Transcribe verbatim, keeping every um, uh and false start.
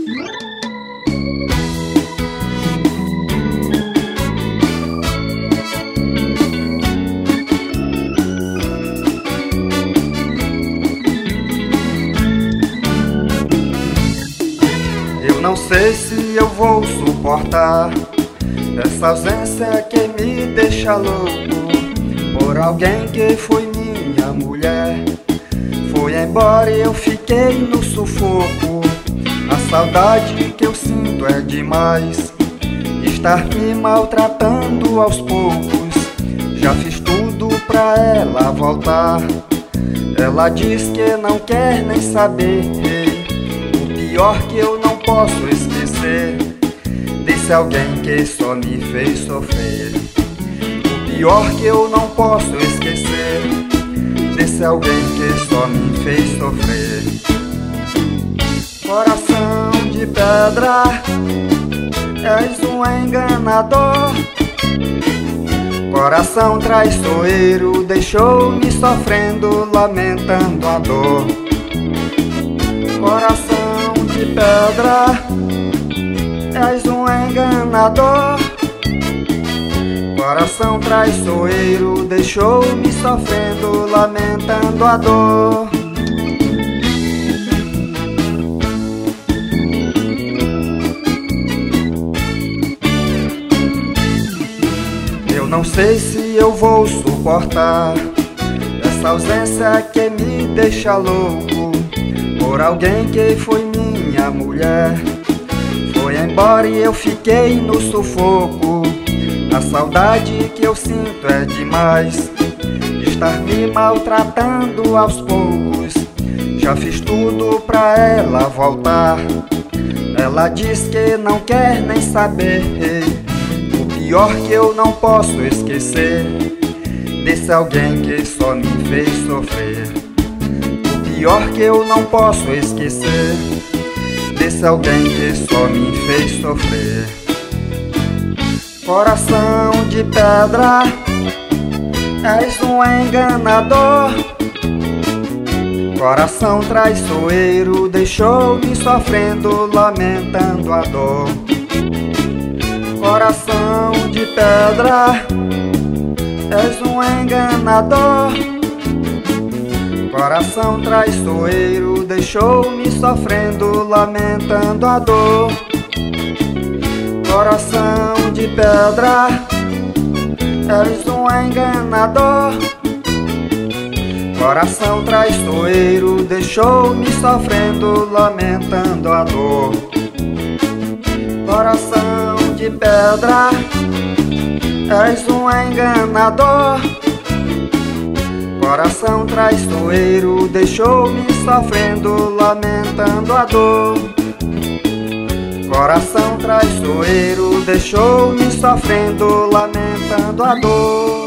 Eu não sei se eu vou suportar essa ausência que me deixa louco por alguém que foi minha mulher. Foi embora e eu fiquei no sufoco. A saudade que eu sinto é demais. Estar me maltratando aos poucos. Já fiz tudo pra ela voltar. Ela diz que não quer nem saber. O pior que eu não posso esquecer desse alguém que só me fez sofrer. O pior que eu não posso esquecer desse alguém que só me fez sofrer. Coração de pedra, és um enganador. Coração traiçoeiro, deixou-me sofrendo, lamentando a dor. Coração de pedra, és um enganador. Coração traiçoeiro, deixou-me sofrendo, lamentando a dor. Eu não sei se eu vou suportar essa ausência que me deixa louco por alguém que foi minha mulher. Foi embora e eu fiquei no sufoco. A saudade que eu sinto é demais. Estar me maltratando aos poucos. Já fiz tudo pra ela voltar. Ela diz que não quer nem saber. O pior que eu não posso esquecer desse alguém que só me fez sofrer. O pior que eu não posso esquecer desse alguém que só me fez sofrer. Coração de pedra, és um enganador. Coração traiçoeiro, deixou-me sofrendo, lamentando a dor. Coração de pedra, és um enganador. Coração traiçoeiro, deixou-me sofrendo, lamentando a dor. Coração de pedra, és um enganador. Coração traiçoeiro, deixou-me sofrendo, lamentando a dor. Coração de pedra, és um enganador. Coração traiçoeiro, deixou-me sofrendo, lamentando a dor. Coração traiçoeiro, deixou-me sofrendo, lamentando a dor.